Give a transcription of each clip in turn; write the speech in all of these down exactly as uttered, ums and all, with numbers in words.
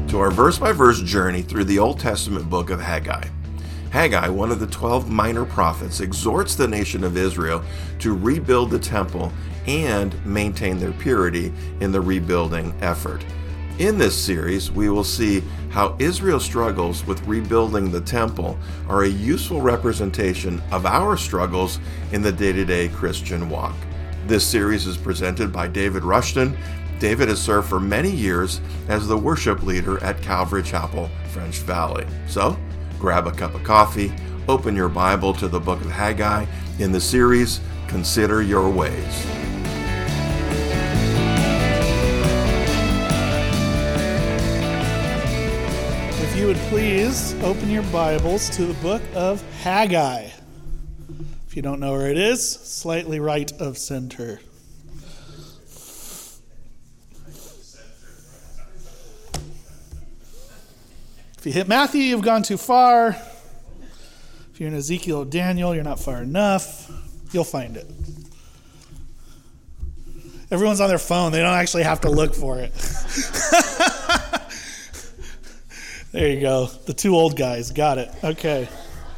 to our verse-by-verse journey through the Old Testament book of Haggai. Haggai, one of the twelve minor prophets, exhorts the nation of Israel to rebuild the temple and maintain their purity in the rebuilding effort. In this series, we will see how Israel's struggles with rebuilding the temple are a useful representation of our struggles in the day-to-day Christian walk. This series is presented by David Rushton. David has served for many years as the worship leader at Calvary Chapel, French Valley. So, grab a cup of coffee, open your Bible to the book of Haggai in the series, Consider Your Ways. If you would please open your Bibles to the book of Haggai. If you don't know where it is, slightly right of center. If you hit Matthew, you've gone too far. If you're in Ezekiel or Daniel, you're not far enough. You'll find it. Everyone's on their phone. They don't actually have to look for it. There you go. The two old guys. Got it. Okay.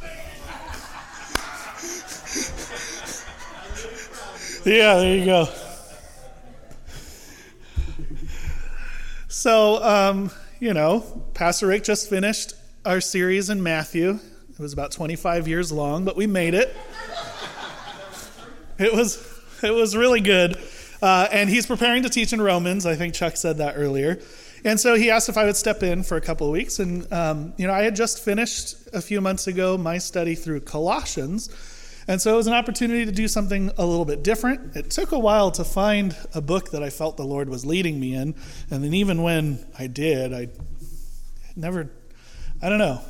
Yeah, there you go. So, um... You know, Pastor Rick just finished our series in Matthew. It was about twenty-five years long, but we made it. It was it was really good. Uh, and he's preparing to teach in Romans. I think Chuck said that earlier. And so he asked if I would step in for a couple of weeks. And, um, you know, I had just finished a few months ago my study through Colossians. And so it was an opportunity to do something a little bit different. It took a while to find a book that I felt the Lord was leading me in. And then even when I did, I never, I don't know.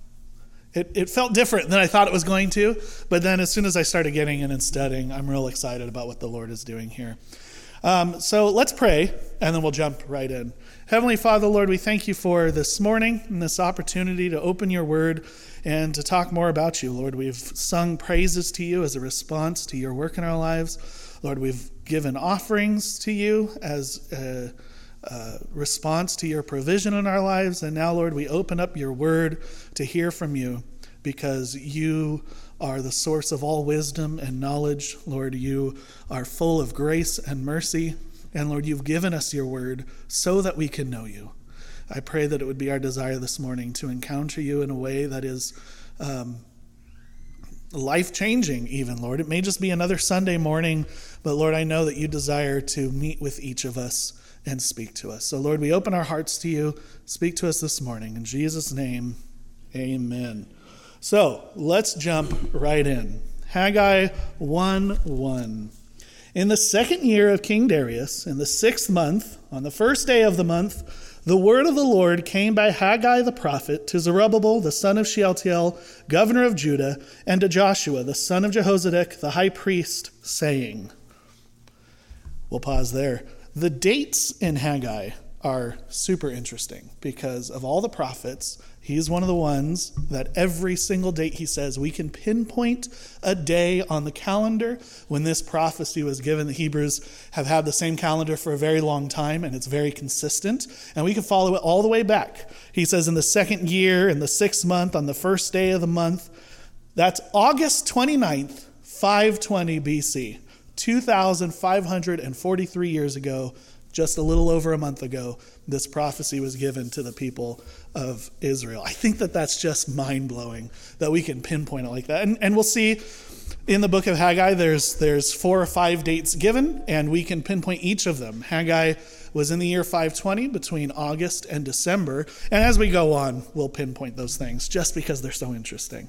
It it felt different than I thought it was going to. But then as soon as I started getting in and studying, I'm real excited about what the Lord is doing here. Um, so let's pray, and then we'll jump right in. Heavenly Father, Lord, we thank you for this morning and this opportunity to open your word and to talk more about you. Lord, we've sung praises to you as a response to your work in our lives. Lord, we've given offerings to you as a, a response to your provision in our lives. And now, Lord, we open up your word to hear from you because you are the source of all wisdom and knowledge. Lord, you are full of grace and mercy. And Lord, you've given us your word so that we can know you. I pray that it would be our desire this morning to encounter you in a way that is um, life-changing even, Lord. It may just be another Sunday morning, but Lord, I know that you desire to meet with each of us and speak to us. So Lord, we open our hearts to you. Speak to us this morning. In Jesus' name, amen. So let's jump right in. Haggai one one. In the second year of King Darius, in the sixth month, on the first day of the month, the word of the Lord came by Haggai the prophet to Zerubbabel, the son of Shealtiel, governor of Judah, and to Joshua, the son of Jehozadak, the high priest, saying. We'll pause there. The dates in Haggai are super interesting because of all the prophets, he's one of the ones that every single date he says we can pinpoint a day on the calendar when this prophecy was given. The Hebrews have had the same calendar for a very long time, and it's very consistent, and we can follow it all the way back. He says in the second year, in the sixth month, on the first day of the month, that's August twenty-ninth, five twenty B C, two thousand five hundred forty-three years ago. Just a little over a month ago, this prophecy was given to the people of Israel. I think that that's just mind-blowing that we can pinpoint it like that. And, and we'll see in the book of Haggai, there's there's four or five dates given, and we can pinpoint each of them. Haggai was in the year five twenty between August and December. And as we go on, we'll pinpoint those things just because they're so interesting.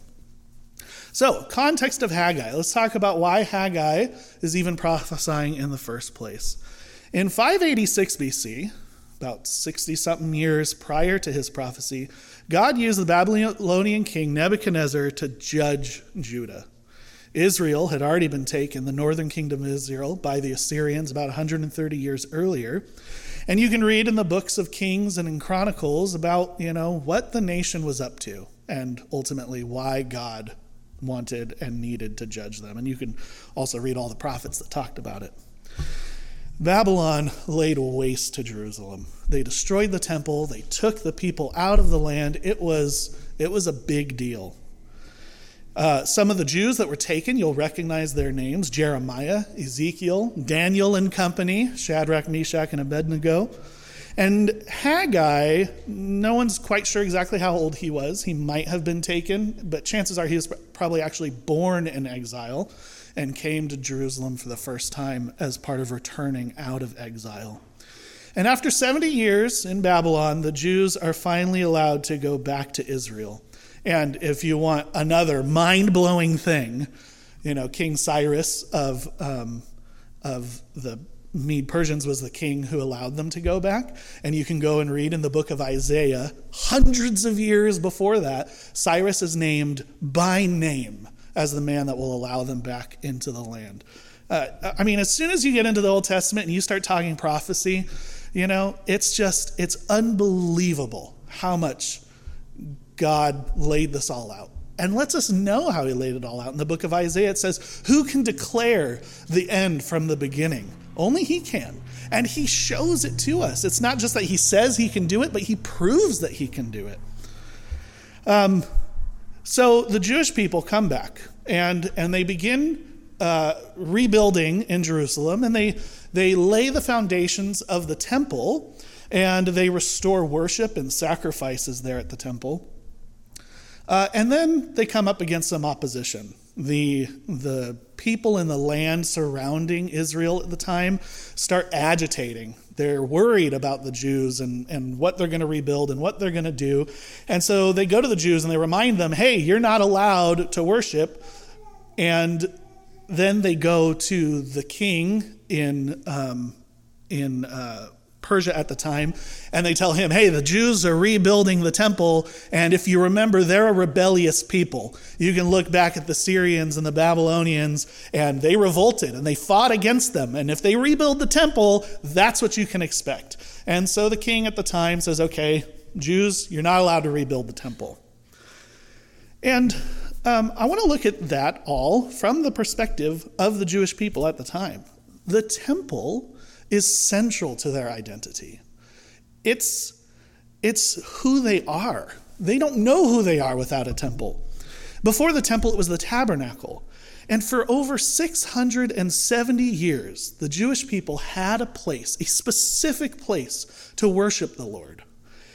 So, context of Haggai. Let's talk about why Haggai is even prophesying in the first place. In five eighty-six B C, about sixty-something years prior to his prophecy, God used the Babylonian king Nebuchadnezzar to judge Judah. Israel had already been taken, the northern kingdom of Israel, by the Assyrians about one hundred thirty years earlier. And you can read in the books of Kings and in Chronicles about, you know, what the nation was up to and ultimately why God wanted and needed to judge them. And you can also read all the prophets that talked about it. Babylon laid waste to Jerusalem. They destroyed the temple. They took the people out of the land. It was, it was a big deal. Uh, some of the Jews that were taken, you'll recognize their names: Jeremiah, Ezekiel, Daniel and company, Shadrach, Meshach, and Abednego. And Haggai, no one's quite sure exactly how old he was. He might have been taken, but chances are he was probably actually born in exile and came to Jerusalem for the first time as part of returning out of exile. And after seventy years in Babylon, the Jews are finally allowed to go back to Israel. And if you want another mind-blowing thing, you know, King Cyrus of um, of the Mede-Persians was the king who allowed them to go back. And you can go and read in the book of Isaiah, hundreds of years before that, Cyrus is named by name as the man that will allow them back into the land. Uh, I mean, as soon as you get into the Old Testament and you start talking prophecy, you know, it's just, it's unbelievable how much God laid this all out. And lets us know how he laid it all out. In the book of Isaiah, it says, who can declare the end from the beginning? Only he can. And he shows it to us. It's not just that he says he can do it, but he proves that he can do it. Um, so the Jewish people come back, and, and they begin uh, rebuilding in Jerusalem, and they, they lay the foundations of the temple, and they restore worship and sacrifices there at the temple. Uh, and then they come up against some opposition. The, the people in the land surrounding Israel at the time start agitating. They're worried about the Jews and, and what they're going to rebuild and what they're going to do. And so they go to the Jews and they remind them, hey, you're not allowed to worship. And then they go to the king in um, in uh Persia at the time, and they tell him, hey, the Jews are rebuilding the temple, and if you remember, they're a rebellious people. You can look back at the Syrians and the Babylonians, and they revolted, and they fought against them, and if they rebuild the temple, that's what you can expect. And so the king at the time says, okay, Jews, you're not allowed to rebuild the temple. And um, I want to look at that all from the perspective of the Jewish people at the time. The temple is central to their identity. It's, it's who they are. They don't know who they are without a temple. Before the temple, it was the tabernacle. And for over six hundred seventy years, the Jewish people had a place, a specific place to worship the Lord.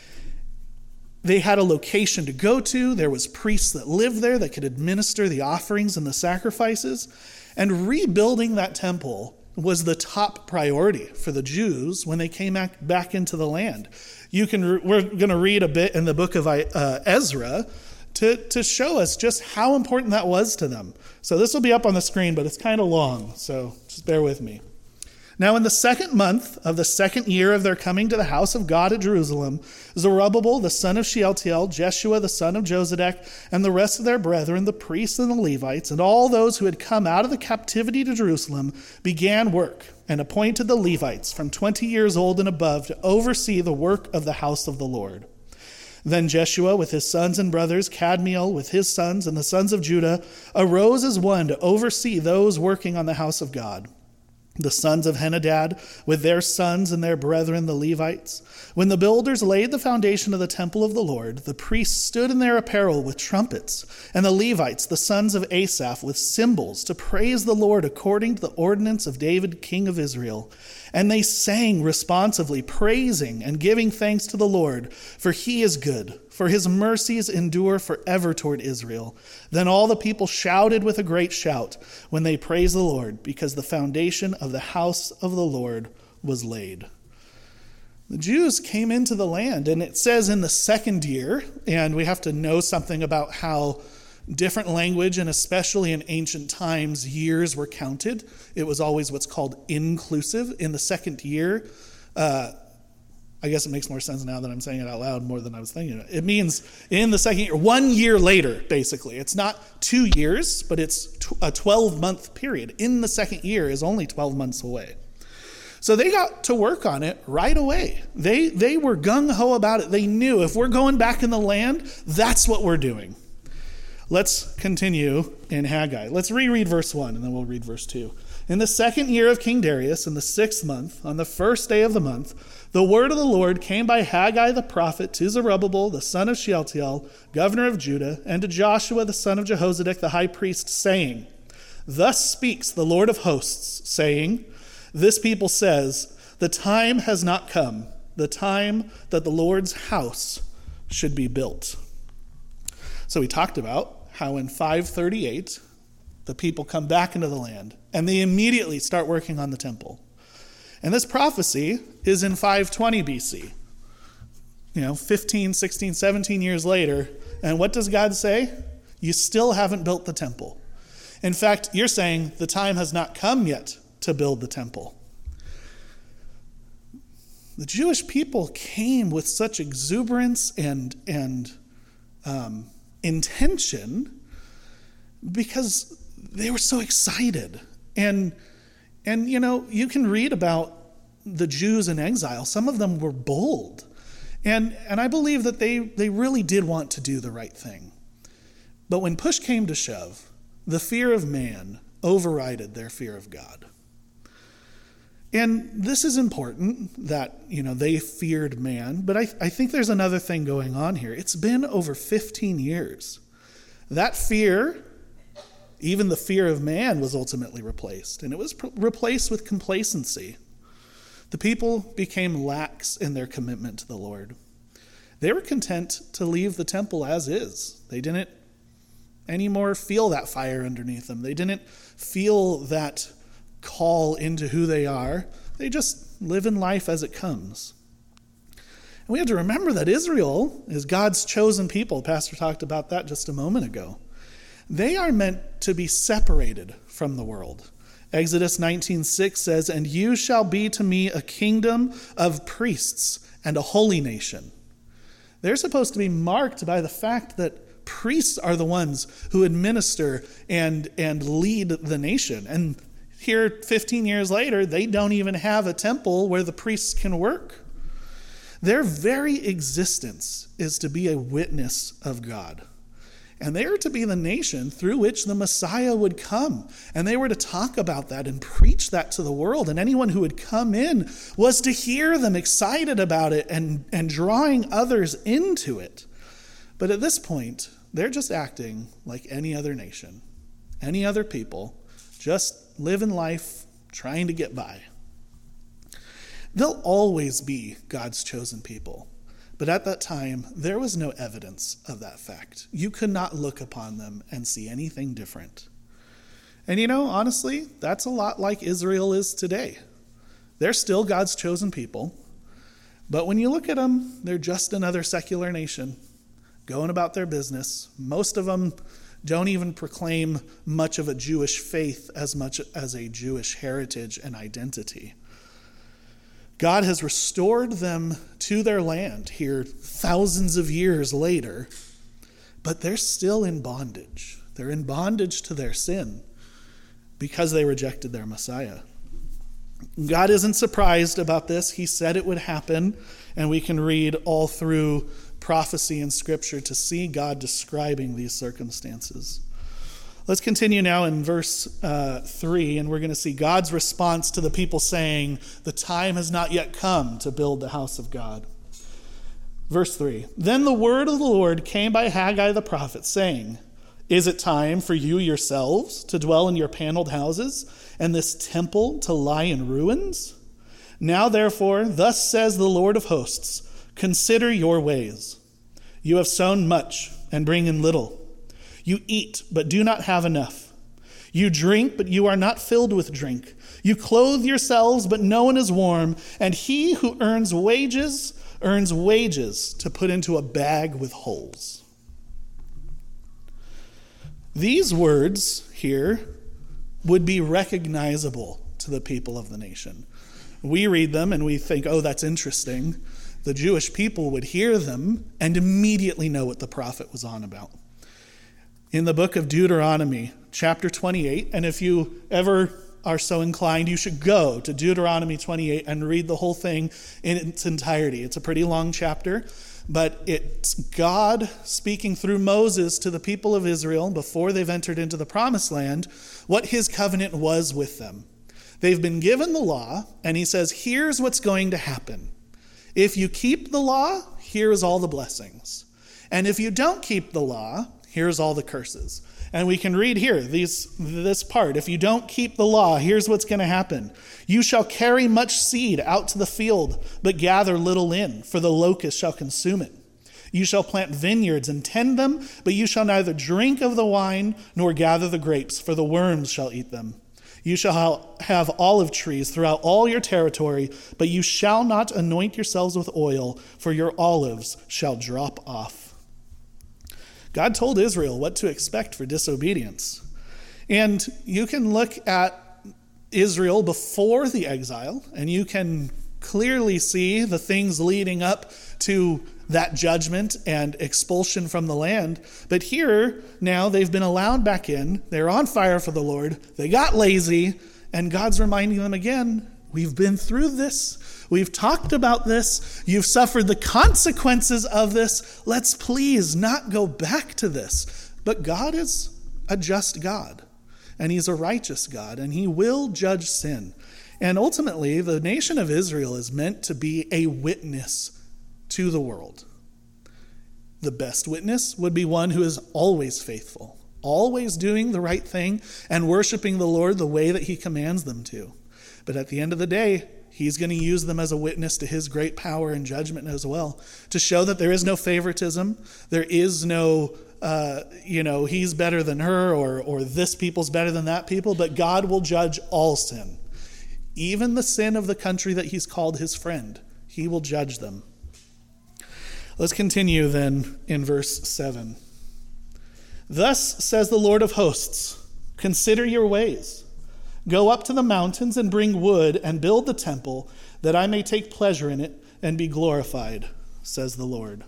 They had a location to go to. There was priests that lived there that could administer the offerings and the sacrifices. And rebuilding that temple was the top priority for the Jews when they came back into the land. You can we're going to read a bit in the book of uh, Ezra to, to show us just how important that was to them. So this will be up on the screen, but it's kind of long, so just bear with me. Now in the second month of the second year of their coming to the house of God at Jerusalem, Zerubbabel, the son of Shealtiel, Jeshua, the son of Jozadak, and the rest of their brethren, the priests and the Levites, and all those who had come out of the captivity to Jerusalem, began work and appointed the Levites from twenty years old and above to oversee the work of the house of the Lord. Then Jeshua with his sons and brothers, Kadmiel with his sons and the sons of Judah, arose as one to oversee those working on the house of God. The sons of Henadad, with their sons and their brethren, the Levites. When the builders laid the foundation of the temple of the Lord, the priests stood in their apparel with trumpets, and the Levites, the sons of Asaph, with cymbals, to praise the Lord according to the ordinance of David, king of Israel. And they sang responsively, praising and giving thanks to the Lord, for he is good, for his mercies endure forever toward Israel. Then all the people shouted with a great shout when they praised the Lord, because the foundation of the house of the Lord was laid. The Jews came into the land, and it says in the second year, and we have to know something about how different language, and especially in ancient times, years were counted. It was always what's called inclusive. In the second year, uh, I guess it makes more sense now that I'm saying it out loud more than I was thinking. It means in the second year, one year later, basically. It's not two years, but it's a twelve-month period. In the second year is only twelve months away. So they got to work on it right away. They, they were gung-ho about it. They knew if we're going back in the land, that's what we're doing. Let's continue in Haggai. Let's reread verse one, and then we'll read verse two. In the second year of King Darius, in the sixth month, on the first day of the month, the word of the Lord came by Haggai the prophet to Zerubbabel, the son of Shealtiel, governor of Judah, and to Joshua, the son of Jehozadak, the high priest, saying, Thus speaks the Lord of hosts, saying, This people says, The time has not come, the time that the Lord's house should be built. So we talked about how in five thirty-eight, the people come back into the land, and they immediately start working on the temple. And this prophecy is in five twenty B C. You know, fifteen, sixteen, seventeen years later. And what does God say? You still haven't built the temple. In fact, you're saying the time has not come yet to build the temple. The Jewish people came with such exuberance and, and um, intention because they were so excited. And, and, you know, you can read about the Jews in exile. Some of them were bold. And, and I believe that they, they really did want to do the right thing. But when push came to shove, the fear of man overrided their fear of God. And this is important that, you know, they feared man. But I, I think there's another thing going on here. It's been over fifteen years. That fear, even the fear of man, was ultimately replaced. And it was pr- replaced with complacency. The people became lax in their commitment to the Lord. They were content to leave the temple as is. They didn't anymore feel that fire underneath them. They didn't feel that call into who they are. They just live in life as it comes. And we have to remember that Israel is God's chosen people. Pastor talked about that just a moment ago. They are meant to be separated from the world. Exodus nineteen six says, And you shall be to me a kingdom of priests and a holy nation. They're supposed to be marked by the fact that priests are the ones who administer and, and lead the nation. And here, fifteen years later, they don't even have a temple where the priests can work. Their very existence is to be a witness of God. And they are to be the nation through which the Messiah would come. And they were to talk about that and preach that to the world. And anyone who would come in was to hear them excited about it and, and drawing others into it. But at this point, they're just acting like any other nation, any other people, just living life, trying to get by. They'll always be God's chosen people. But at that time, there was no evidence of that fact. You could not look upon them and see anything different. And you know, honestly, that's a lot like Israel is today. They're still God's chosen people. But when you look at them, they're just another secular nation going about their business. Most of them don't even proclaim much of a Jewish faith as much as a Jewish heritage and identity. God has restored them to their land here thousands of years later, but they're still in bondage. They're in bondage to their sin because they rejected their Messiah. God isn't surprised about this. He said it would happen, and we can read all through prophecy and Scripture to see God describing these circumstances. Let's continue now in verse uh, three, and we're going to see God's response to the people saying, the time has not yet come to build the house of God. Verse three, Then the word of the Lord came by Haggai the prophet, saying, Is it time for you yourselves to dwell in your paneled houses, and this temple to lie in ruins? Now therefore, thus says the Lord of hosts, Consider your ways. You have sown much and bring in little. You eat, but do not have enough. You drink, but you are not filled with drink. You clothe yourselves, but no one is warm. And he who earns wages, earns wages to put into a bag with holes. These words here would be recognizable to the people of the nation. We read them and we think, oh, that's interesting. The Jewish people would hear them and immediately know what the prophet was on about. In the book of Deuteronomy, chapter twenty-eight, and if you ever are so inclined, you should go to Deuteronomy twenty-eight and read the whole thing in its entirety. It's a pretty long chapter, but it's God speaking through Moses to the people of Israel before they've entered into the promised land, what his covenant was with them. They've been given the law, and he says, here's what's going to happen. If you keep the law, here's all the blessings. And if you don't keep the law, here's all the curses. And we can read here these, this part. If you don't keep the law, here's what's going to happen. You shall carry much seed out to the field, but gather little in, for the locust shall consume it. You shall plant vineyards and tend them, but you shall neither drink of the wine nor gather the grapes, for the worms shall eat them. You shall have olive trees throughout all your territory, but you shall not anoint yourselves with oil, for your olives shall drop off. God told Israel what to expect for disobedience. And you can look at Israel before the exile, and you can clearly see the things leading up to that judgment and expulsion from the land. But here, now they've been allowed back in. They're on fire for the Lord. They got lazy, and God's reminding them again, we've been through this. We've talked about this. You've suffered the consequences of this. Let's please not go back to this. But God is a just God, and he's a righteous God, and he will judge sin. And ultimately, the nation of Israel is meant to be a witness to the world. The best witness would be one who is always faithful, always doing the right thing and worshiping the Lord the way that he commands them to. But at the end of the day, he's going to use them as a witness to his great power and judgment as well, to show that there is no favoritism, there is no, uh, you know, he's better than her, or or this people's better than that people, but God will judge all sin. Even the sin of the country that he's called his friend, he will judge them. Let's continue then in verse seven. Thus says the Lord of hosts, consider your ways. Go up to the mountains and bring wood and build the temple, that I may take pleasure in it and be glorified, says the Lord.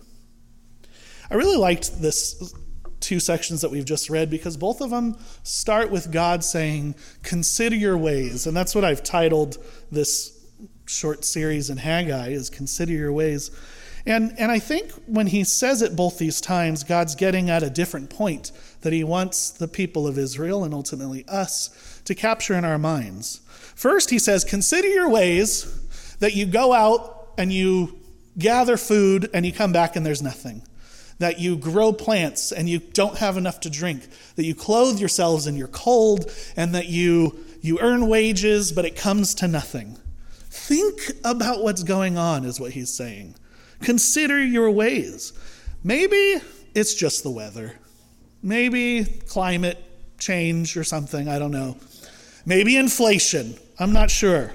I really liked this two sections that we've just read, because both of them start with God saying, consider your ways. And that's what I've titled this short series in Haggai, is consider your ways. And and I think when he says it both these times, God's getting at a different point that he wants the people of Israel, and ultimately us, to capture in our minds. First, he says, consider your ways, that you go out and you gather food and you come back and there's nothing. That you grow plants and you don't have enough to drink. That you clothe yourselves and you're cold, and that you, you earn wages, but it comes to nothing. Think about what's going on, is what he's saying. Consider your ways. Maybe it's just the weather. Maybe climate change or something. I don't know. Maybe inflation. I'm not sure.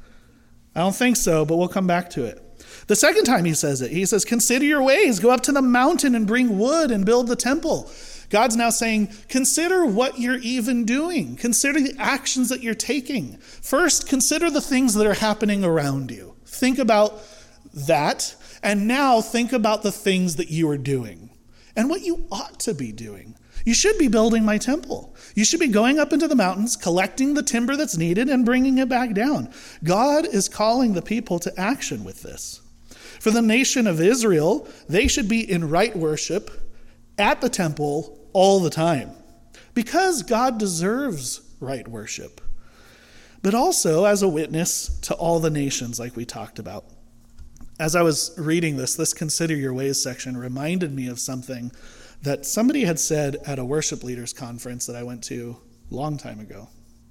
I don't think so, but we'll come back to it. The second time he says it, he says, consider your ways. Go up to the mountain and bring wood and build the temple. God's now saying, consider what you're even doing. Consider the actions that you're taking. First, consider the things that are happening around you. Think about that. And now think about the things that you are doing and what you ought to be doing. You should be building my temple. You should be going up into the mountains, collecting the timber that's needed and bringing it back down. God is calling the people to action with this. For the nation of Israel, they should be in right worship at the temple all the time, because God deserves right worship, but also as a witness to all the nations, like we talked about. As I was reading this, this Consider Your Ways section reminded me of something that somebody had said at a worship leaders conference that I went to a long time ago,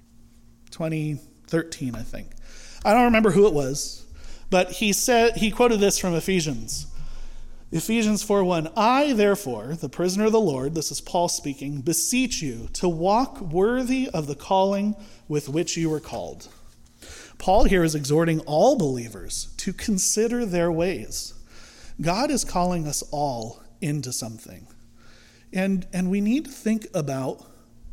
twenty thirteen, I think. I don't remember who it was, but he said, he quoted this from Ephesians. Ephesians four one, I, therefore, the prisoner of the Lord, this is Paul speaking, beseech you to walk worthy of the calling with which you were called. Paul here is exhorting all believers to consider their ways. God is calling us all into something. And, and we need to think about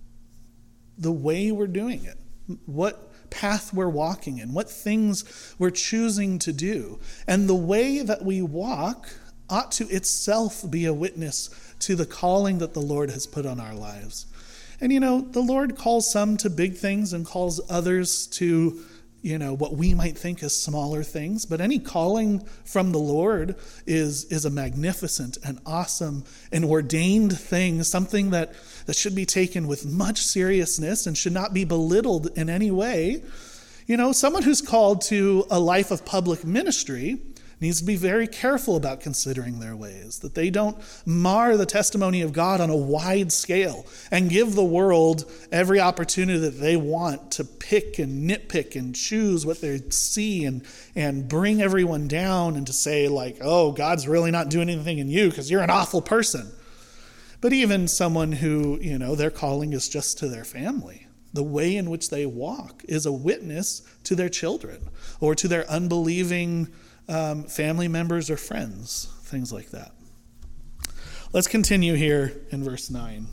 the way we're doing it, what path we're walking in, what things we're choosing to do. And the way that we walk ought to itself be a witness to the calling that the Lord has put on our lives. And, you know, the Lord calls some to big things and calls others to, you know, what we might think as smaller things. But any calling from the Lord is, is a magnificent and awesome and ordained thing, something that, that should be taken with much seriousness and should not be belittled in any way. You know, someone who's called to a life of public ministry needs to be very careful about considering their ways, that they don't mar the testimony of God on a wide scale and give the world every opportunity that they want to pick and nitpick and choose what they see and, and bring everyone down and to say like, oh, God's really not doing anything in you because you're an awful person. But even someone who, you know, their calling is just to their family. The way in which they walk is a witness to their children or to their unbelieving Um, family members or friends, things like that. Let's continue here in verse nine.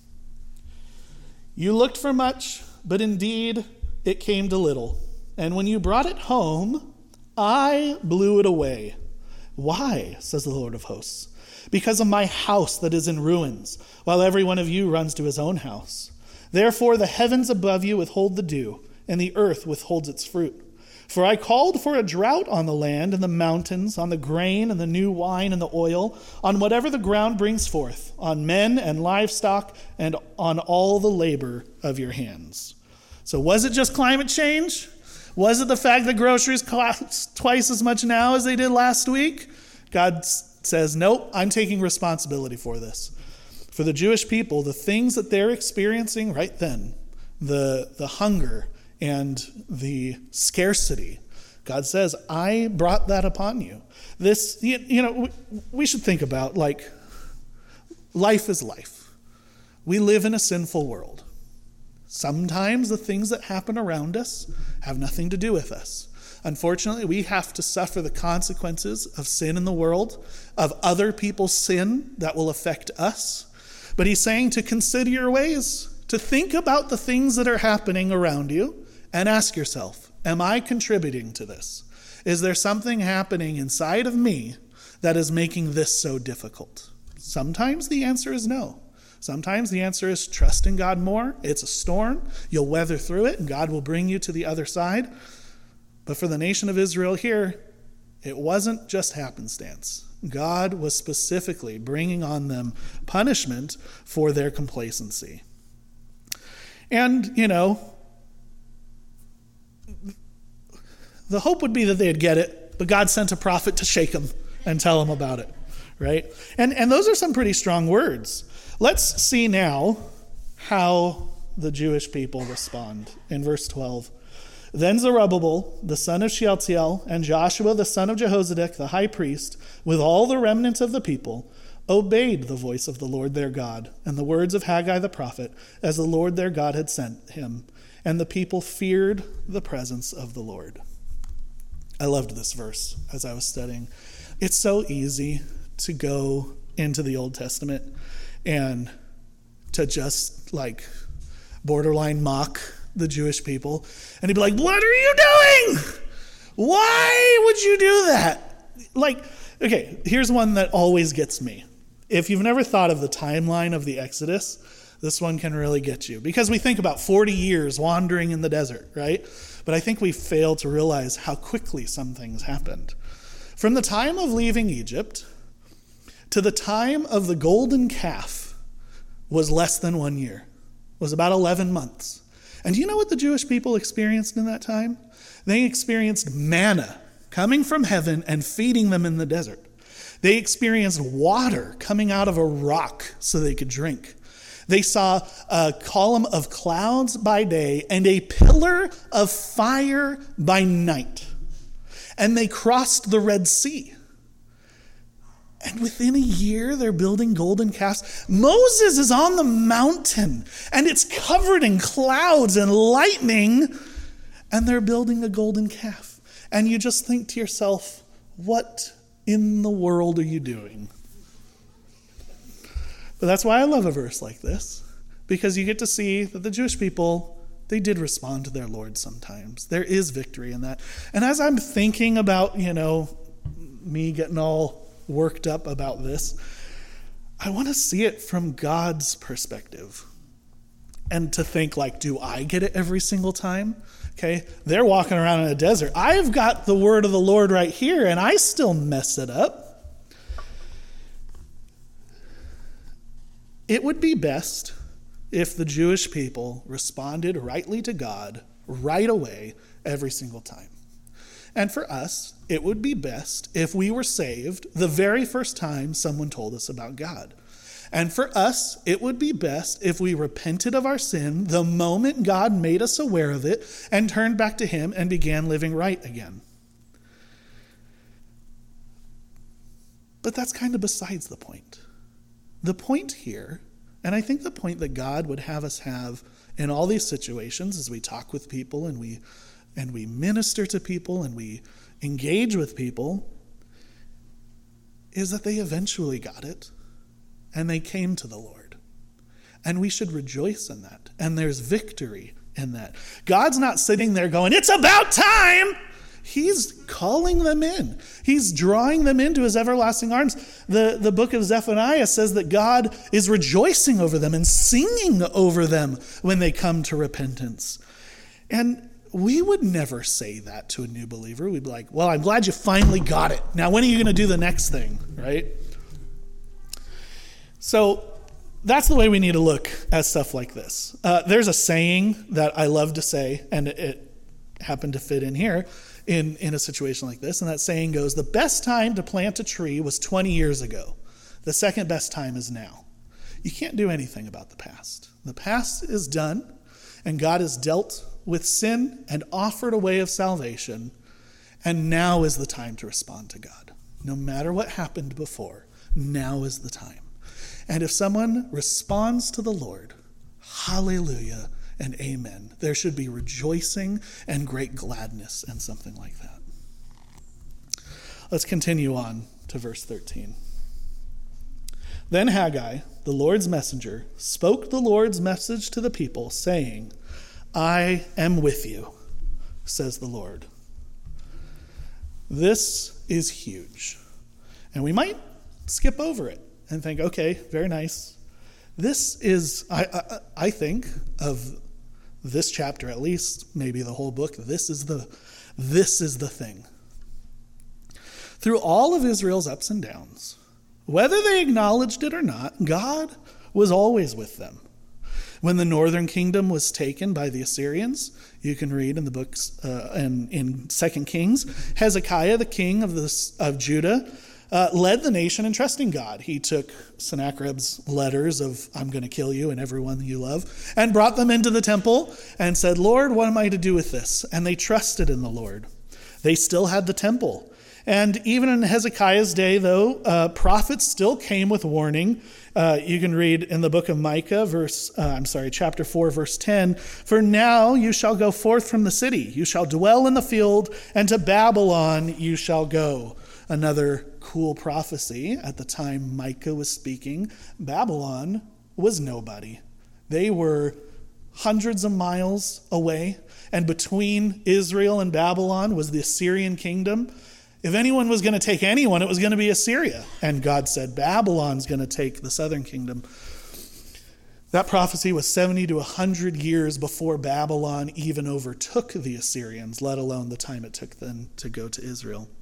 You looked for much, but indeed it came to little. And when you brought it home, I blew it away. Why, says the Lord of hosts? Because of my house that is in ruins, while every one of you runs to his own house. Therefore the heavens above you withhold the dew, and the earth withholds its fruit. For I called for a drought on the land and the mountains, on the grain and the new wine and the oil, on whatever the ground brings forth, on men and livestock, and on all the labor of your hands. So was it just climate change? Was it the fact that groceries cost twice as much now as they did last week? God says, nope, I'm taking responsibility for this. For the Jewish people, the things that they're experiencing right then, the, the hunger, and the scarcity. God says, I brought that upon you. This, you know, we should think about, like, life is life. We live in a sinful world. Sometimes the things that happen around us have nothing to do with us. Unfortunately, we have to suffer the consequences of sin in the world, of other people's sin that will affect us. But he's saying to consider your ways, to think about the things that are happening around you, and ask yourself, am I contributing to this? Is there something happening inside of me that is making this so difficult? Sometimes the answer is no. Sometimes the answer is trust in God more. It's a storm. You'll weather through it, and God will bring you to the other side. But for the nation of Israel here, it wasn't just happenstance. God was specifically bringing on them punishment for their complacency. And, you know, the hope would be that they'd get it, but God sent a prophet to shake them and tell them about it, right? And and those are some pretty strong words. Let's see now how the Jewish people respond in verse twelve. Then Zerubbabel, the son of Shealtiel, and Joshua, the son of Jehozadak, the high priest, with all the remnant of the people, obeyed the voice of the Lord their God and the words of Haggai the prophet, as the Lord their God had sent him. And the people feared the presence of the Lord. I loved this verse as I was studying. It's so easy to go into the Old Testament and to just like borderline mock the Jewish people. And he'd be like, what are you doing? Why would you do that? Like, okay, here's one that always gets me. If you've never thought of the timeline of the Exodus, this one can really get you. Because we think about forty years wandering in the desert, right? But I think we fail to realize how quickly some things happened. From the time of leaving Egypt to the time of the golden calf was less than one year. It was about eleven months. And do you know what the Jewish people experienced in that time? They experienced manna coming from heaven and feeding them in the desert. They experienced water coming out of a rock so they could drink. They saw a column of clouds by day and a pillar of fire by night. And they crossed the Red Sea. And within a year, they're building golden calves. Moses is on the mountain, and it's covered in clouds and lightning, and they're building a golden calf. And you just think to yourself, what in the world are you doing? But that's why I love a verse like this, because you get to see that the Jewish people, they did respond to their Lord sometimes. There is victory in that. And as I'm thinking about, you know, me getting all worked up about this, I want to see it from God's perspective. And to think like, do I get it every single time? Okay, they're walking around in a desert. I've got the word of the Lord right here, and I still mess it up. It would be best if the Jewish people responded rightly to God right away every single time. And for us, it would be best if we were saved the very first time someone told us about God. And for us, it would be best if we repented of our sin the moment God made us aware of it and turned back to him and began living right again. But that's kind of besides the point. The point here, and I think the point that God would have us have in all these situations as we talk with people and we and we minister to people and we engage with people, is that they eventually got it and they came to the Lord. And we should rejoice in that. And there's victory in that. God's not sitting there going, it's about time. He's calling them in. He's drawing them into his everlasting arms. The, the book of Zephaniah says that God is rejoicing over them and singing over them when they come to repentance. And we would never say that to a new believer. We'd be like, well, I'm glad you finally got it. Now, when are you going to do the next thing, right? So that's the way we need to look at stuff like this. Uh, there's a saying that I love to say, and it, it happened to fit in here in, in a situation like this. And that saying goes, the best time to plant a tree was twenty years ago. The second best time is now. You can't do anything about the past. The past is done, and God has dealt with sin and offered a way of salvation, and now is the time to respond to God. No matter what happened before, now is the time. And if someone responds to the Lord, hallelujah and amen, there should be rejoicing and great gladness and something like that. Let's continue on to verse thirteen. Then Haggai, the Lord's messenger, spoke the Lord's message to the people, saying, I am with you, says the Lord. This is huge. And we might skip over it and think, okay, very nice. This is, I, I, I think, of this chapter at least, maybe the whole book, this is the, this is the thing. Through all of Israel's ups and downs, whether they acknowledged it or not, God was always with them. When the northern kingdom was taken by the Assyrians, you can read in the books uh, in, in Second Kings, Hezekiah, the king of, the, of Judah, uh, led the nation in trusting God. He took Sennacherib's letters of, I'm going to kill you and everyone you love, and brought them into the temple and said, Lord, what am I to do with this? And they trusted in the Lord. They still had the temple. And even in Hezekiah's day, though, uh, prophets still came with warning. Uh, you can read in the book of Micah, verse, uh, I'm sorry, chapter four, verse ten. For now you shall go forth from the city. You shall dwell in the field, and to Babylon you shall go. Another cool prophecy at the time Micah was speaking. Babylon was nobody. They were hundreds of miles away, and between Israel and Babylon was the Assyrian kingdom. If anyone was going to take anyone, it was going to be Assyria. And God said, Babylon's going to take the southern kingdom. That prophecy was seventy to one hundred years before Babylon even overtook the Assyrians, let alone the time it took them to go to Israel.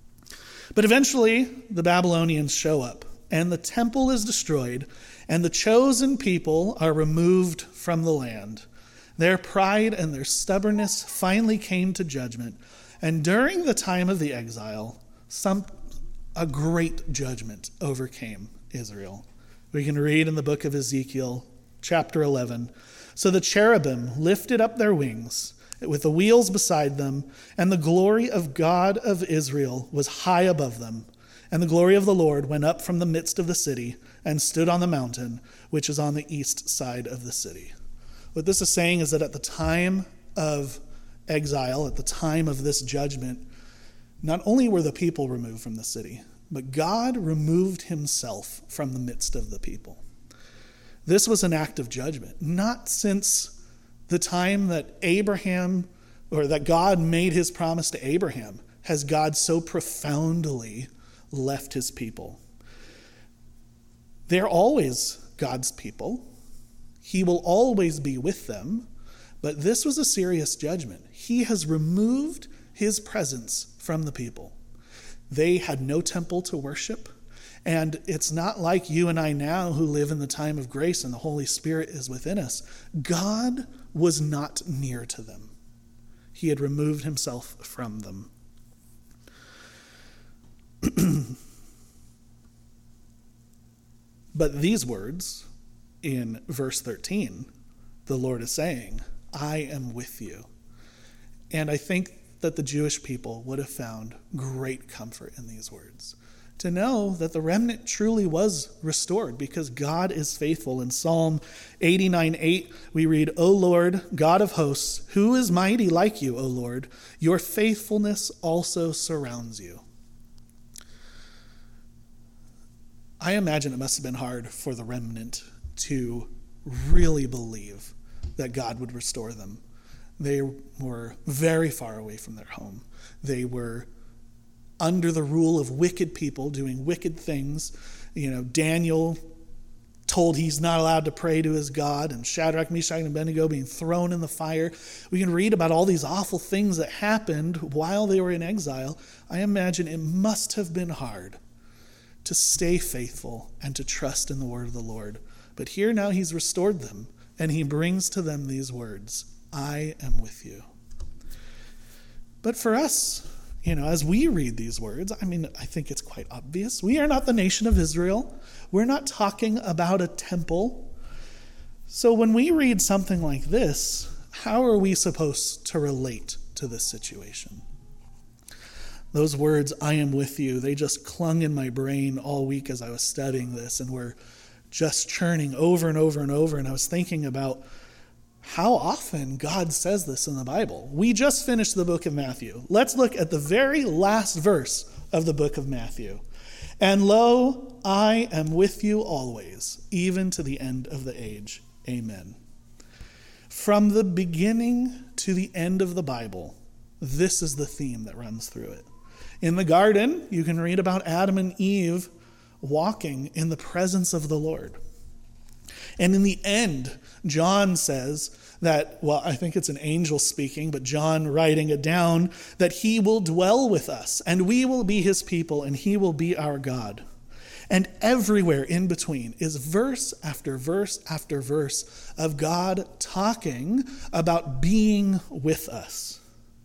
But eventually, the Babylonians show up, and the temple is destroyed, and the chosen people are removed from the land. Their pride and their stubbornness finally came to judgment. And during the time of the exile, some a great judgment overcame Israel. We can read in the book of Ezekiel, chapter eleven. So the cherubim lifted up their wings with the wheels beside them, and the glory of God of Israel was high above them. And the glory of the Lord went up from the midst of the city and stood on the mountain, which is on the east side of the city. What this is saying is that at the time of exile, at the time of this judgment, not only were the people removed from the city, but God removed himself from the midst of the people. This was an act of judgment, not since the time that Abraham, or that God made his promise to Abraham, has God so profoundly left his people. They're always God's people. He will always be with them. But this was a serious judgment. He has removed his presence from the people. They had no temple to worship. And it's not like you and I now who live in the time of grace and the Holy Spirit is within us. God was not near to them. He had removed himself from them. But these words in verse thirteen, the Lord is saying, I am with you. And I think that the Jewish people would have found great comfort in these words, to know that the remnant truly was restored because God is faithful. In Psalm eighty-nine eight, we read, O Lord, God of hosts, who is mighty like you, O Lord? Your faithfulness also surrounds you. I imagine it must have been hard for the remnant to really believe that God would restore them. They were very far away from their home. They were under the rule of wicked people doing wicked things. You know, Daniel told he's not allowed to pray to his God, and Shadrach, Meshach, and Abednego being thrown in the fire. We can read about all these awful things that happened while they were in exile. I imagine it must have been hard to stay faithful and to trust in the word of the Lord. But here now he's restored them, and he brings to them these words, I am with you. But for us, you know, as we read these words, I mean, I think it's quite obvious. We are not the nation of Israel. We're not talking about a temple. So when we read something like this, how are we supposed to relate to this situation? Those words, I am with you, they just clung in my brain all week as I was studying this, and were just churning over and over and over. And I was thinking about how often God says this in the Bible. We just finished the book of Matthew. Let's look at the very last verse of the book of Matthew. And lo, I am with you always, even to the end of the age. Amen. From the beginning to the end of the Bible, this is the theme that runs through it. In the garden, you can read about Adam and Eve walking in the presence of the Lord. And in the end, John says that, well, I think it's an angel speaking, but John writing it down, that he will dwell with us, and we will be his people, and he will be our God. And everywhere in between is verse after verse after verse of God talking about being with us.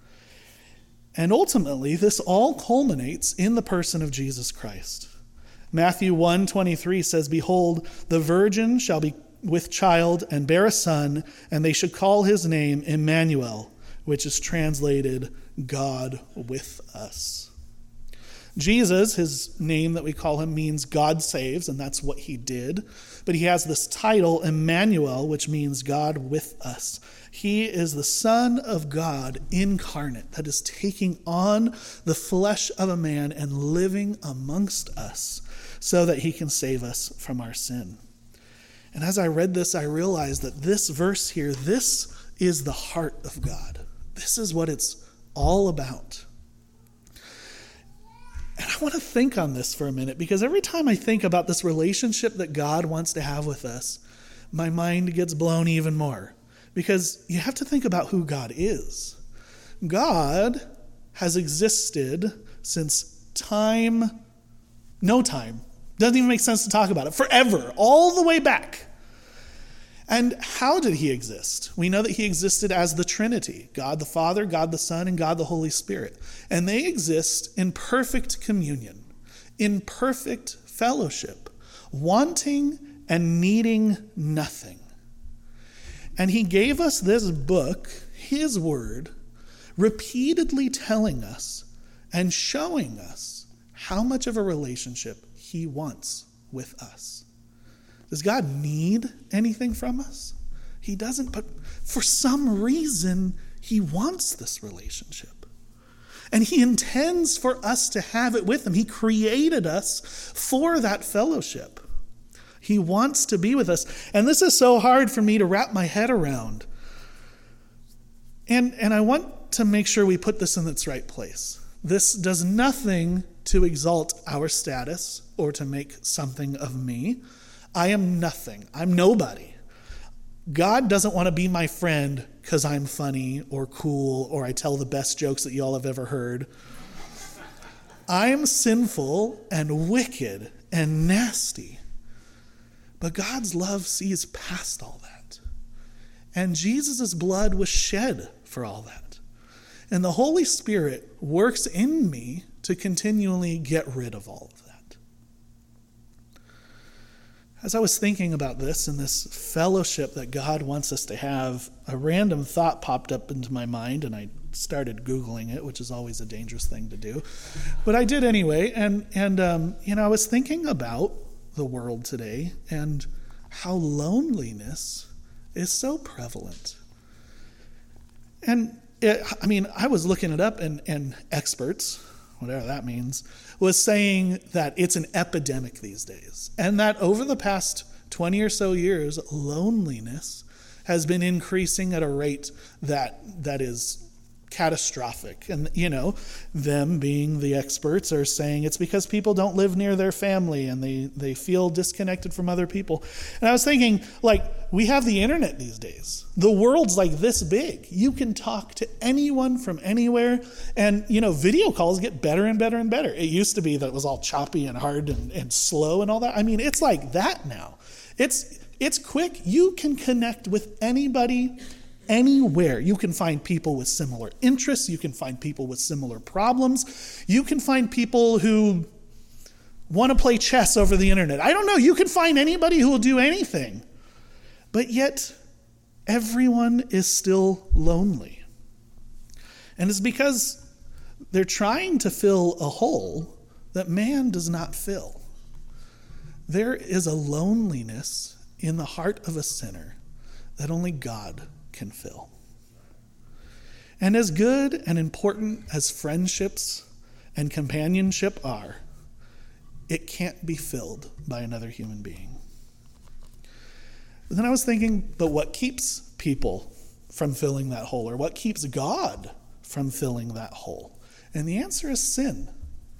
And ultimately, this all culminates in the person of Jesus Christ. Matthew one twenty-three says, Behold, the virgin shall be with child and bear a son, and they should call his name Emmanuel, which is translated God with us. Jesus, his name that we call him, means God saves, and that's what he did. But he has this title, Emmanuel, which means God with us. He is the Son of God incarnate that is taking on the flesh of a man and living amongst us so that he can save us from our sin. And as I read this, I realized that this verse here, this is the heart of God. This is what it's all about. And I want to think on this for a minute, because every time I think about this relationship that God wants to have with us, my mind gets blown even more. Because you have to think about who God is. God has existed since time, no time. Doesn't even make sense to talk about it. Forever, all the way back. And how did he exist? We know that he existed as the Trinity, God the Father, God the Son, and God the Holy Spirit. And they exist in perfect communion, in perfect fellowship, wanting and needing nothing. And he gave us this book, his word, repeatedly telling us and showing us how much of a relationship he wants with us. Does God need anything from us? He doesn't, but for some reason, he wants this relationship. And he intends for us to have it with him. He created us for that fellowship. He wants to be with us. And this is so hard for me to wrap my head around. And, and I want to make sure we put this in its right place. This does nothing to exalt our status or to make something of me. I am nothing. I'm nobody. God doesn't want to be my friend because I'm funny or cool or I tell the best jokes that y'all have ever heard. I am sinful and wicked and nasty. But God's love sees past all that. And Jesus' blood was shed for all that. And the Holy Spirit works in me to continually get rid of all of that. As I was thinking about this and this fellowship that God wants us to have, a random thought popped up into my mind, and I started Googling it, which is always a dangerous thing to do. But I did anyway, and, and um, you know, I was thinking about the world today and how loneliness is so prevalent. And it, I mean, I was looking it up, and, and experts, whatever that means, was saying that it's an epidemic these days. And that over the past twenty or so years, loneliness has been increasing at a rate that that is catastrophic. And, you know, them being the experts are saying it's because people don't live near their family and they, they feel disconnected from other people. And I was thinking, like, we have the internet these days. The world's like this big. You can talk to anyone from anywhere. And, you know, video calls get better and better and better. It used to be that it was all choppy and hard and, and slow and all that. I mean, it's like that now. It's it's quick. You can connect with anybody anywhere. You can find people with similar interests. You can find people with similar problems. You can find people who want to play chess over the internet. I don't know. You can find anybody who will do anything. But yet, everyone is still lonely. And it's because they're trying to fill a hole that man does not fill. There is a loneliness in the heart of a sinner that only God can fill. And as good and important as friendships and companionship are, it can't be filled by another human being. But then I was thinking, but what keeps people from filling that hole, or what keeps God from filling that hole? And the answer is sin.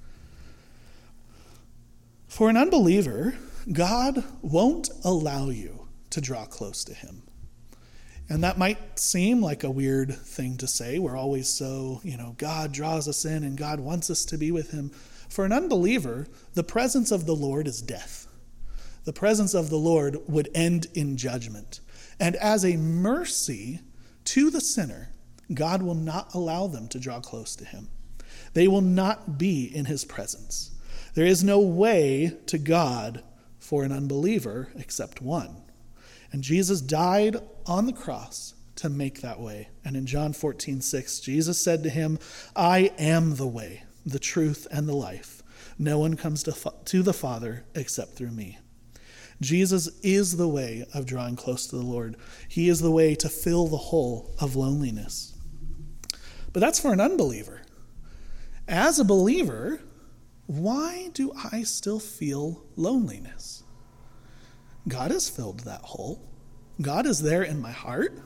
For an unbeliever, God won't allow you to draw close to him. And that might seem like a weird thing to say. We're always so, you know, God draws us in and God wants us to be with him. For an unbeliever, the presence of the Lord is death. The presence of the Lord would end in judgment. And as a mercy to the sinner, God will not allow them to draw close to him. They will not be in his presence. There is no way to God for an unbeliever except one. And Jesus died on the cross to make that way. And in John fourteen six, Jesus said to him, I am the way, the truth, and the life. No one comes to, fa- to the Father except through me. Jesus is the way of drawing close to the Lord. He is the way to fill the hole of loneliness. But that's for an unbeliever. As a believer, why do I still feel loneliness? God has filled that hole. God is there in my heart.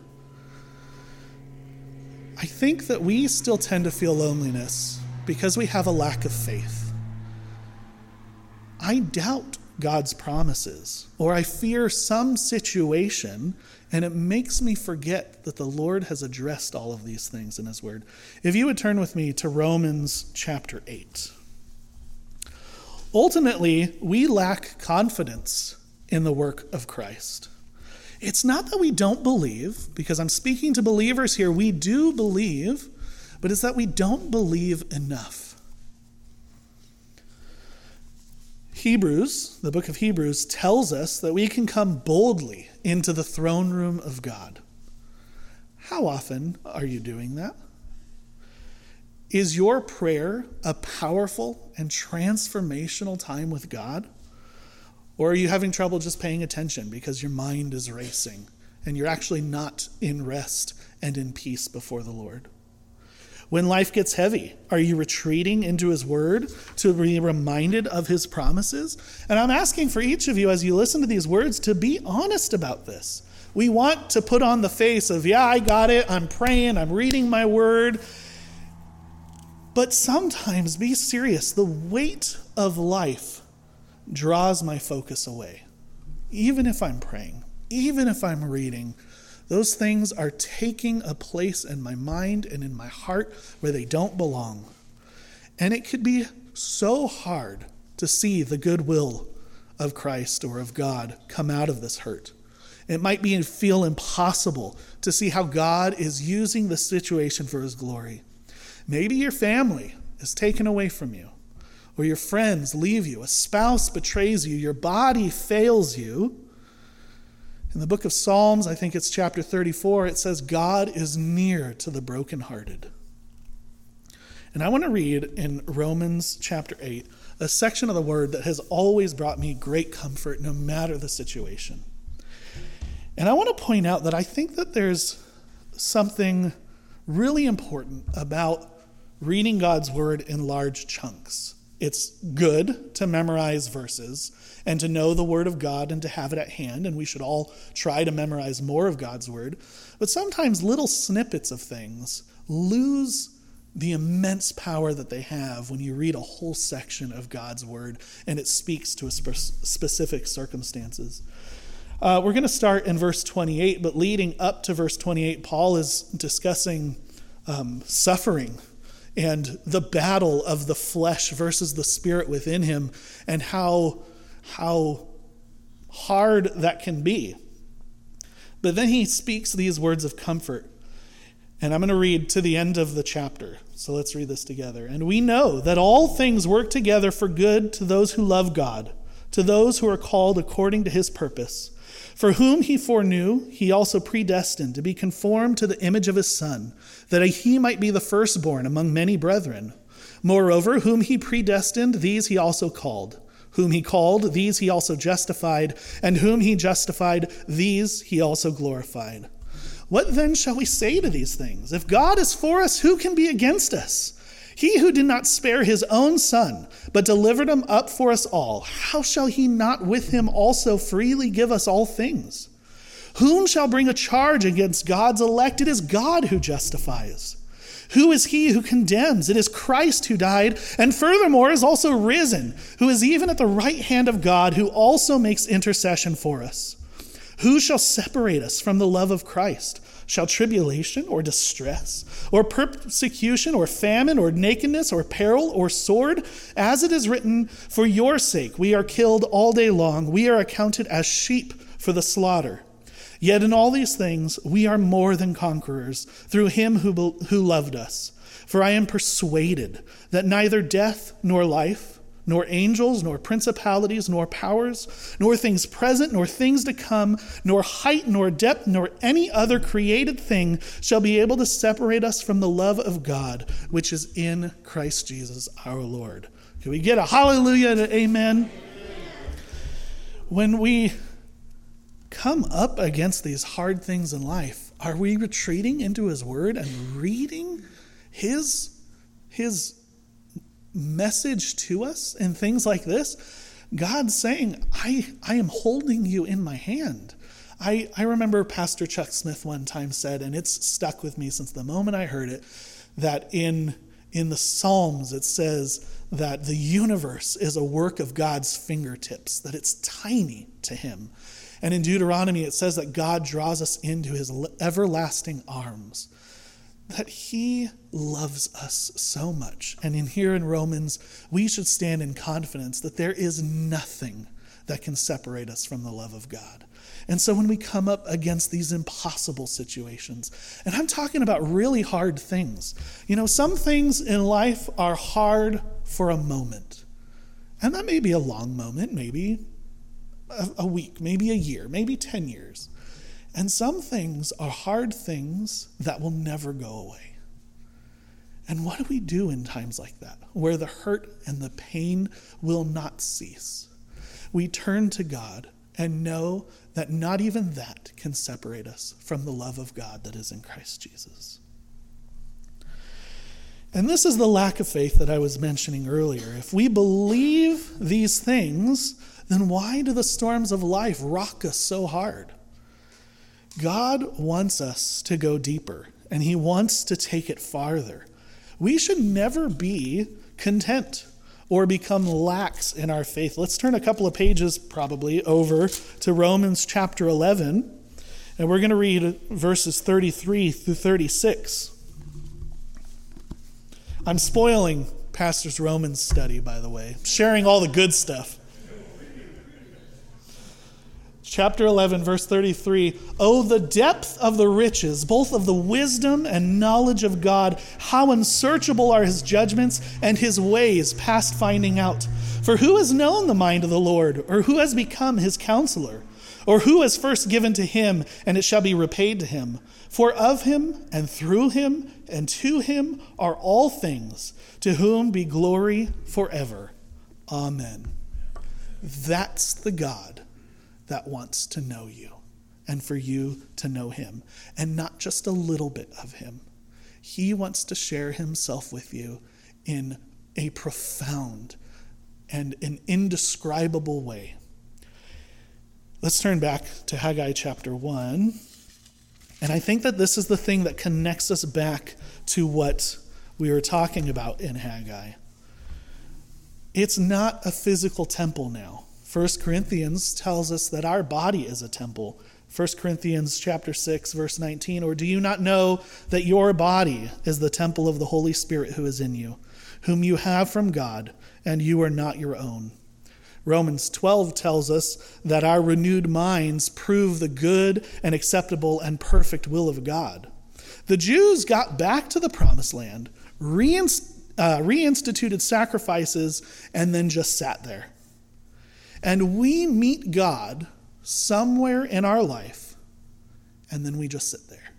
I think that we still tend to feel loneliness because we have a lack of faith. I doubt God's promises, or I fear some situation, and it makes me forget that the Lord has addressed all of these things in his word. If you would turn with me to Romans chapter eight. Ultimately, we lack confidence in the work of Christ. It's not that we don't believe, because I'm speaking to believers here. We do believe, but it's that we don't believe enough. Hebrews, the book of Hebrews, tells us that we can come boldly into the throne room of God. How often are you doing that? Is your prayer a powerful and transformational time with God? Or are you having trouble just paying attention because your mind is racing and you're actually not in rest and in peace before the Lord? When life gets heavy, are you retreating into his word to be reminded of his promises? And I'm asking for each of you as you listen to these words to be honest about this. We want to put on the face of, yeah, I got it. I'm praying. I'm reading my word. But sometimes be serious. The weight of life draws my focus away. Even if I'm praying, even if I'm reading, those things are taking a place in my mind and in my heart where they don't belong. And it could be so hard to see the goodwill of Christ or of God come out of this hurt. It might be feel impossible to see how God is using the situation for his glory. Maybe your family is taken away from you, or your friends leave you, a spouse betrays you, your body fails you. In the book of Psalms, I think it's chapter thirty-four, it says, God is near to the brokenhearted. And I want to read in Romans chapter eight, a section of the word that has always brought me great comfort no matter the situation. And I want to point out that I think that there's something really important about reading God's word in large chunks. It's good to memorize verses and to know the word of God and to have it at hand, and we should all try to memorize more of God's word. But sometimes little snippets of things lose the immense power that they have when you read a whole section of God's word and it speaks to a spe- specific circumstances. Uh, we're going to start in verse twenty-eight, but leading up to verse twenty-eight, Paul is discussing um, suffering and the battle of the flesh versus the spirit within him, and how, how hard that can be. But then he speaks these words of comfort. And I'm going to read to the end of the chapter. So let's read this together. And we know that all things work together for good to those who love God, to those who are called according to his purpose. For whom he foreknew, he also predestined to be conformed to the image of his Son, that he might be the firstborn among many brethren. Moreover, whom he predestined, these he also called. Whom he called, these he also justified. And whom he justified, these he also glorified. What then shall we say to these things? If God is for us, who can be against us? He who did not spare his own Son, but delivered him up for us all, how shall he not with him also freely give us all things? Whom shall bring a charge against God's elect? It is God who justifies. Who is he who condemns? It is Christ who died, and furthermore is also risen, who is even at the right hand of God, who also makes intercession for us. Who shall separate us from the love of Christ? Shall tribulation or distress or persecution or famine or nakedness or peril or sword? As it is written, for your sake we are killed all day long. We are accounted as sheep for the slaughter. Yet in all these things we are more than conquerors through him who, who loved us. For I am persuaded that neither death nor life, nor angels, nor principalities, nor powers, nor things present, nor things to come, nor height, nor depth, nor any other created thing shall be able to separate us from the love of God, which is in Christ Jesus our Lord. Can we get a hallelujah and an amen? When we come up against these hard things in life, are we retreating into his word and reading his, his message to us and things like this? God's saying, I, I am holding you in my hand. I, I remember Pastor Chuck Smith one time said, and it's stuck with me since the moment I heard it, that in, in the Psalms it says that the universe is a work of God's fingertips, that it's tiny to him. And in Deuteronomy it says that God draws us into his everlasting arms, that he loves us so much. And in here in Romans, we should stand in confidence that there is nothing that can separate us from the love of God. And so when we come up against these impossible situations, and I'm talking about really hard things, you know, some things in life are hard for a moment. And that may be a long moment, maybe a, a week, maybe a year, maybe ten years. And some things are hard things that will never go away. And what do we do in times like that, where the hurt and the pain will not cease? We turn to God and know that not even that can separate us from the love of God that is in Christ Jesus. And this is the lack of faith that I was mentioning earlier. If we believe these things, then why do the storms of life rock us so hard? God wants us to go deeper, and he wants to take it farther. We should never be content or become lax in our faith. Let's turn a couple of pages probably over to Romans chapter eleven, and we're going to read verses thirty-three through thirty-six. I'm spoiling Pastor's Romans study, by the way, sharing all the good stuff. Chapter eleven, verse thirty-three, "Oh, the depth of the riches, both of the wisdom and knowledge of God, how unsearchable are his judgments and his ways past finding out. For who has known the mind of the Lord, or who has become his counselor? Or who has first given to him, and it shall be repaid to him? For of him, and through him, and to him are all things, to whom be glory forever. Amen." That's the God that wants to know you, and for you to know him, and not just a little bit of him. He wants to share himself with you in a profound and an indescribable way. Let's turn back to Haggai chapter one. And I think that this is the thing that connects us back to what we were talking about in Haggai. It's not a physical temple now. First Corinthians tells us that our body is a temple. First Corinthians chapter six, verse nineteen, "Or do you not know that your body is the temple of the Holy Spirit who is in you, whom you have from God, and you are not your own?" Romans twelve tells us that our renewed minds prove the good and acceptable and perfect will of God. The Jews got back to the promised land, reinst- uh, reinstituted sacrifices, and then just sat there. And we meet God somewhere in our life, and then we just sit there.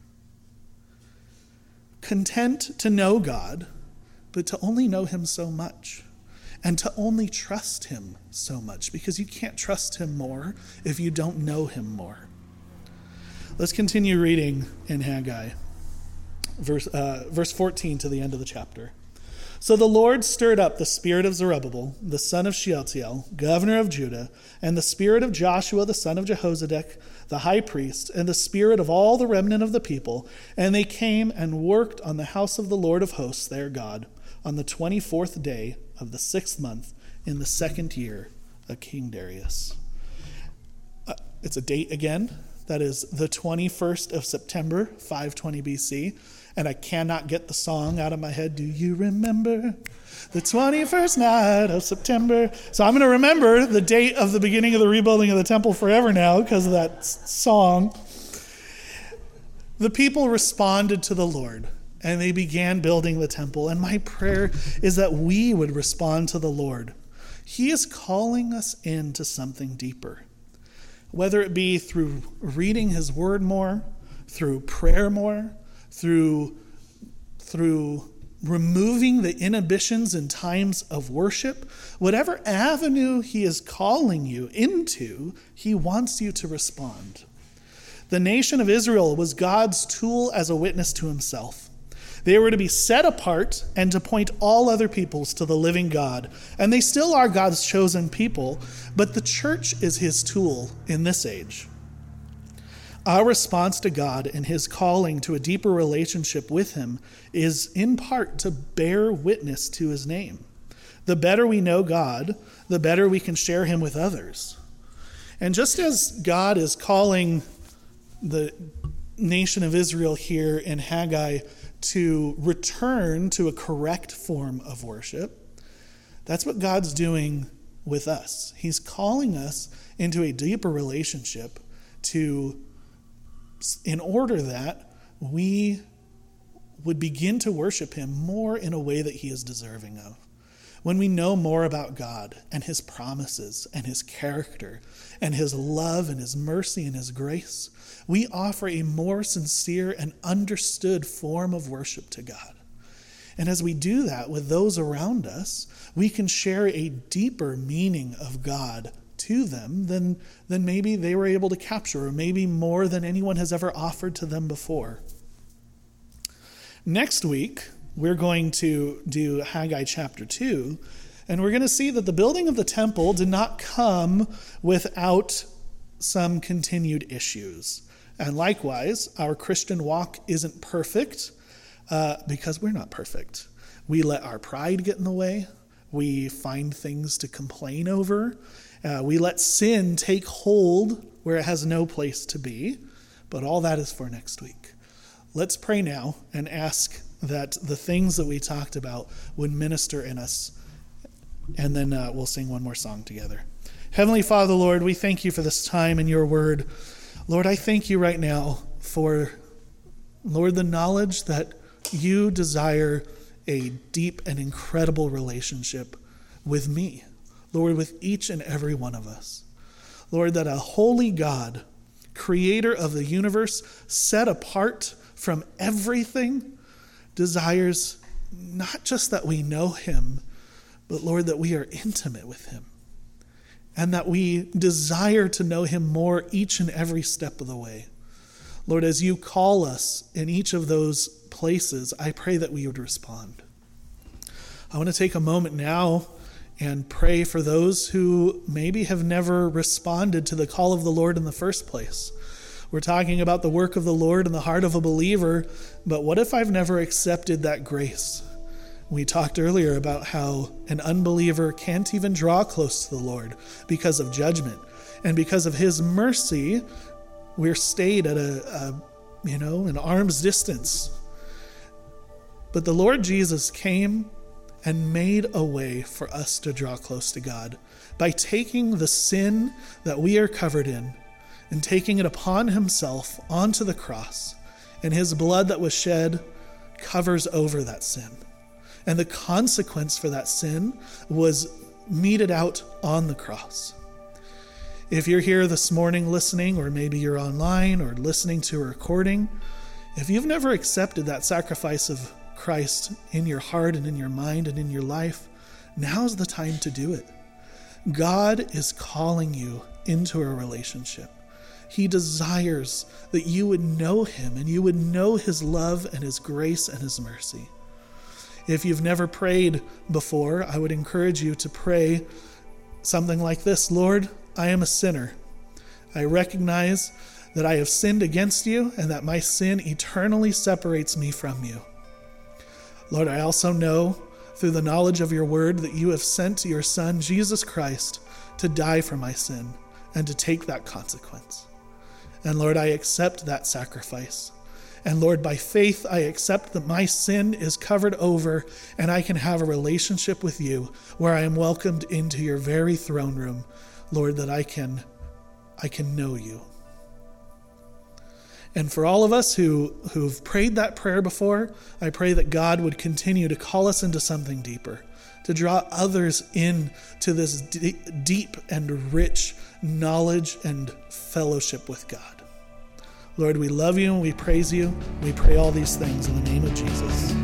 Content to know God, but to only know him so much. And to only trust him so much, because you can't trust him more if you don't know him more. Let's continue reading in Haggai, verse, uh, verse fourteen to the end of the chapter. "So the Lord stirred up the spirit of Zerubbabel, the son of Shealtiel, governor of Judah, and the spirit of Joshua, the son of Jehozadak, the high priest, and the spirit of all the remnant of the people. And they came and worked on the house of the Lord of hosts, their God, on the twenty-fourth day of the sixth month in the second year of King Darius." Uh, it's a date again. That is the twenty-first of September, five twenty B C. And I cannot get the song out of my head. Do you remember the twenty-first night of September? So I'm going to remember the date of the beginning of the rebuilding of the temple forever now because of that song. The people responded to the Lord, and they began building the temple. And my prayer is that we would respond to the Lord. He is calling us into something deeper, whether it be through reading his word more, through prayer more, through, through removing the inhibitions in times of worship. Whatever avenue he is calling you into, he wants you to respond. The nation of Israel was God's tool as a witness to himself. They were to be set apart and to point all other peoples to the living God. And they still are God's chosen people, but the church is his tool in this age. Our response to God and his calling to a deeper relationship with him is in part to bear witness to his name. The better we know God, the better we can share him with others. And just as God is calling the nation of Israel here in Haggai to return to a correct form of worship, that's what God's doing with us. He's calling us into a deeper relationship to, in order that we would begin to worship him more in a way that he is deserving of. When we know more about God and his promises and his character and his love and his mercy and his grace, we offer a more sincere and understood form of worship to God. And as we do that with those around us, we can share a deeper meaning of God to them than, than maybe they were able to capture, or maybe more than anyone has ever offered to them before. Next week, we're going to do Haggai chapter two, and we're going to see that the building of the temple did not come without some continued issues. And likewise, our Christian walk isn't perfect uh, because we're not perfect. We let our pride get in the way. We find things to complain over. Uh, we let sin take hold where it has no place to be. But all that is for next week. Let's pray now and ask that the things that we talked about would minister in us. And then uh, we'll sing one more song together. Heavenly Father, Lord, we thank you for this time in your word. Lord, I thank you right now for, Lord, the knowledge that you desire a deep and incredible relationship with me, Lord, with each and every one of us. Lord, that a holy God, creator of the universe, set apart from everything, desires not just that we know him, but Lord, that we are intimate with him and that we desire to know him more each and every step of the way. Lord, as you call us in each of those places, I pray that we would respond. I want to take a moment now and pray for those who maybe have never responded to the call of the Lord in the first place. We're talking about the work of the Lord in the heart of a believer, but what if I've never accepted that grace? We talked earlier about how an unbeliever can't even draw close to the Lord because of judgment. And because of his mercy, we're stayed at a, a you know, an arm's distance. But the Lord Jesus came and made a way for us to draw close to God by taking the sin that we are covered in and taking it upon himself onto the cross. And his blood that was shed covers over that sin. And the consequence for that sin was meted out on the cross. If you're here this morning listening, or maybe you're online or listening to a recording, if you've never accepted that sacrifice of Christ in your heart and in your mind and in your life, now's the time to do it. God is calling you into a relationship. He desires that you would know him and you would know his love and his grace and his mercy. If you've never prayed before, I would encourage you to pray something like this: Lord, I am a sinner. I recognize that I have sinned against you and that my sin eternally separates me from you. Lord, I also know through the knowledge of your word that you have sent your Son, Jesus Christ, to die for my sin and to take that consequence. And Lord, I accept that sacrifice. And Lord, by faith, I accept that my sin is covered over and I can have a relationship with you where I am welcomed into your very throne room, Lord, that I can, I can know you. And for all of us who, who've prayed that prayer before, I pray that God would continue to call us into something deeper, to draw others in to this d- deep and rich knowledge and fellowship with God. Lord, we love you and we praise you. We pray all these things in the name of Jesus.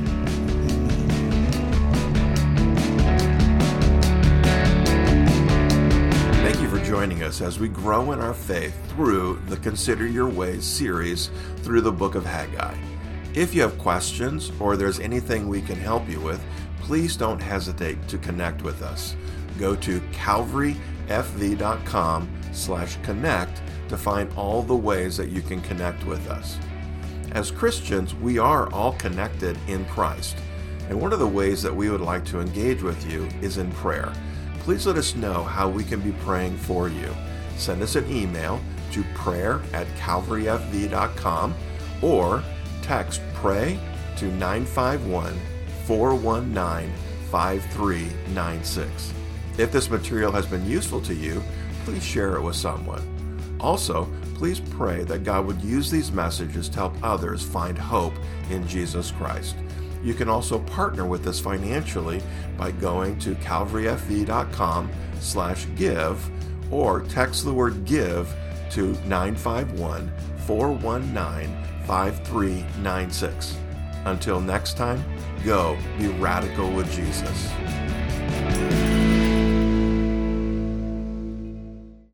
Thank you for joining us as we grow in our faith through the Consider Your Ways series through the book of Haggai. If you have questions or there's anything we can help you with, please don't hesitate to connect with us. Go to calvaryfv.com slash connect to find all the ways that you can connect with us. As Christians, we are all connected in Christ. And one of the ways that we would like to engage with you is in prayer. Please let us know how we can be praying for you. Send us an email to prayer at calvaryfv dot com or text PRAY to nine five one, four one nine, five three nine six. If this material has been useful to you, please share it with someone. Also, please pray that God would use these messages to help others find hope in Jesus Christ. You can also partner with us financially by going to calvaryfv.com slash give or text the word give to nine five one, four one nine, five three nine six. Until next time, go be radical with Jesus.